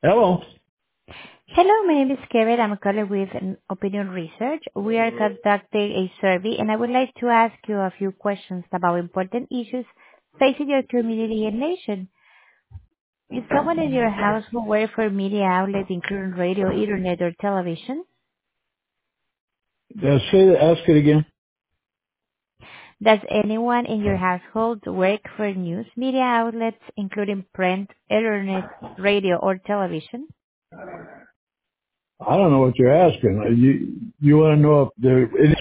Hello. Hello, my name is Kevin. I'm calling with an opinion research. We are conducting a survey, and I would like to ask you a few questions about important issues facing your community and nation. Is someone in your house who works for media outlets, including radio, internet, or television? Ask it again. Does anyone in your household work for news media outlets, including print, internet, radio, or television? I don't know what you're asking. You want to know if there